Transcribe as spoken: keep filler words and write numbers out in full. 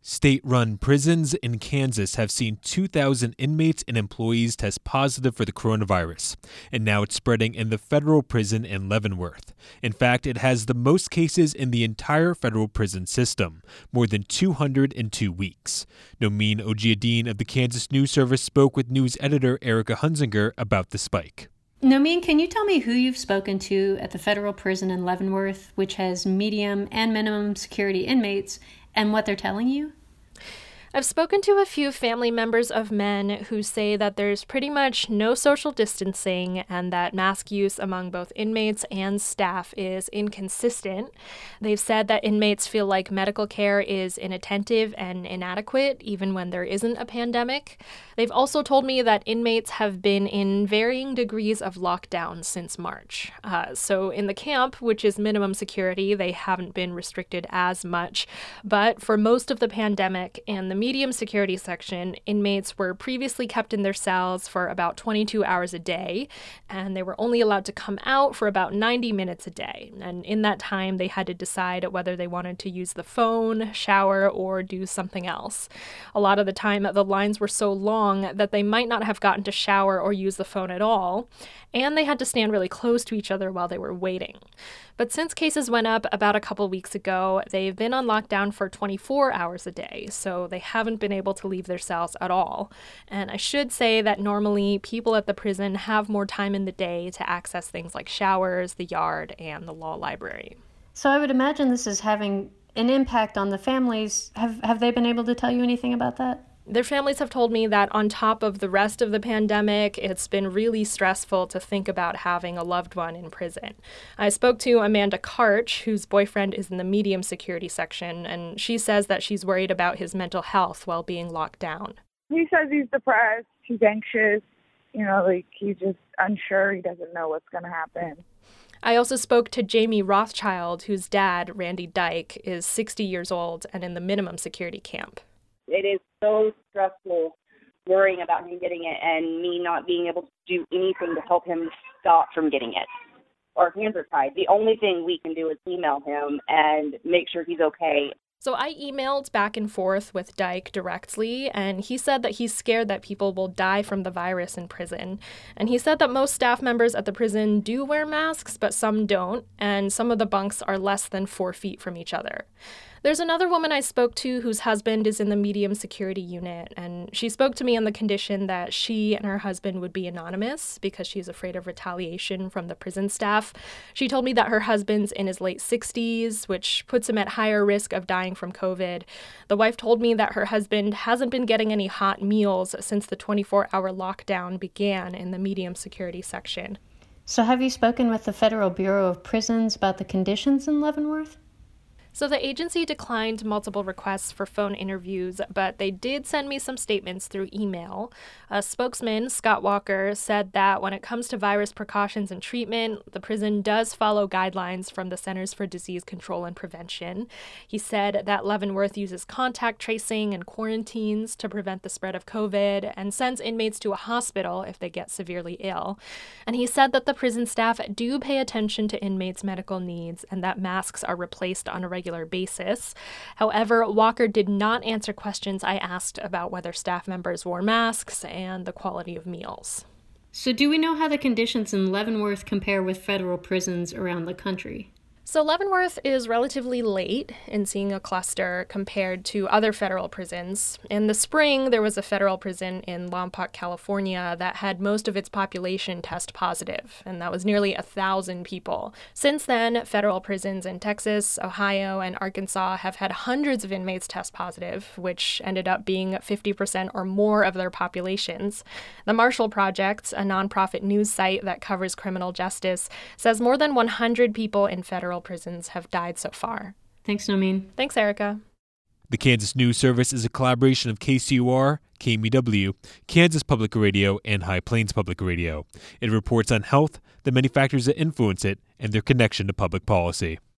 State-run prisons in Kansas have seen two thousand inmates and employees test positive for the coronavirus, and now it's spreading in the federal prison in Leavenworth. In fact, it has the most cases in the entire federal prison system, more than two hundred in two weeks. Nomeen Ojiadin of the Kansas News Service spoke with news editor Erica Hunzinger about the spike. Nomeen, can you tell me who you've spoken to at the federal prison in Leavenworth, which has medium and minimum security inmates, and what they're telling you? I've spoken to a few family members of men who say that there's pretty much no social distancing and that mask use among both inmates and staff is inconsistent. They've said that inmates feel like medical care is inattentive and inadequate, even when there isn't a pandemic. They've also told me that inmates have been in varying degrees of lockdown since March. Uh, so in the camp, which is minimum security, they haven't been restricted as much. But for most of the pandemic and the medium security section, inmates were previously kept in their cells for about twenty-two hours a day, and they were only allowed to come out for about ninety minutes a day. And in that time, they had to decide whether they wanted to use the phone, shower, or do something else. A lot of the time, the lines were so long that they might not have gotten to shower or use the phone at all, and they had to stand really close to each other while they were waiting. But since cases went up about a couple weeks ago, they've been on lockdown for twenty-four hours a day, so they haven't been able to leave their cells at all. And I should say that normally people at the prison have more time in the day to access things like showers, the yard, and the law library. So I would imagine this is having an impact on the families. Have have they been able to tell you anything about that? Their families have told me that on top of the rest of the pandemic, it's been really stressful to think about having a loved one in prison. I spoke to Amanda Karch, whose boyfriend is in the medium security section, and she says that she's worried about his mental health while being locked down. He says he's depressed, he's anxious, you know, like he's just unsure, he doesn't know what's going to happen. I also spoke to Jamie Rothschild, whose dad, Randy Dyke, is sixty years old and in the minimum security camp. It is so stressful worrying about him getting it and me not being able to do anything to help him stop from getting it. Our hands are tied. The only thing we can do is email him and make sure he's okay. So I emailed back and forth with Dyke directly, and he said that he's scared that people will die from the virus in prison. And he said that most staff members at the prison do wear masks, but some don't, and some of the bunks are less than four feet from each other. There's another woman I spoke to whose husband is in the medium security unit, and she spoke to me on the condition that she and her husband would be anonymous because she's afraid of retaliation from the prison staff. She told me that her husband's in his late sixties, which puts him at higher risk of dying from COVID. The wife told me that her husband hasn't been getting any hot meals since the twenty-four hour lockdown began in the medium security section. So have you spoken with the Federal Bureau of Prisons about the conditions in Leavenworth? So the agency declined multiple requests for phone interviews, but they did send me some statements through email. A spokesman, Scott Walker, said that when it comes to virus precautions and treatment, the prison does follow guidelines from the Centers for Disease Control and Prevention. He said that Leavenworth uses contact tracing and quarantines to prevent the spread of COVID and sends inmates to a hospital if they get severely ill. And he said that the prison staff do pay attention to inmates' medical needs and that masks are replaced on a regular basis. However, Walker did not answer questions I asked about whether staff members wore masks and the quality of meals. So do we know how the conditions in Leavenworth compare with federal prisons around the country? So Leavenworth is relatively late in seeing a cluster compared to other federal prisons. In the spring, there was a federal prison in Lompoc, California that had most of its population test positive, and that was nearly a thousand people. Since then, federal prisons in Texas, Ohio, and Arkansas have had hundreds of inmates test positive, which ended up being fifty percent or more of their populations. The Marshall Project, a nonprofit news site that covers criminal justice, says more than one hundred people in federal prisons have died so far. Thanks, Nomeen. Thanks, Erica. The Kansas News Service is a collaboration of K C U R, K M E W, Kansas Public Radio, and High Plains Public Radio. It reports on health, the many factors that influence it, and their connection to public policy.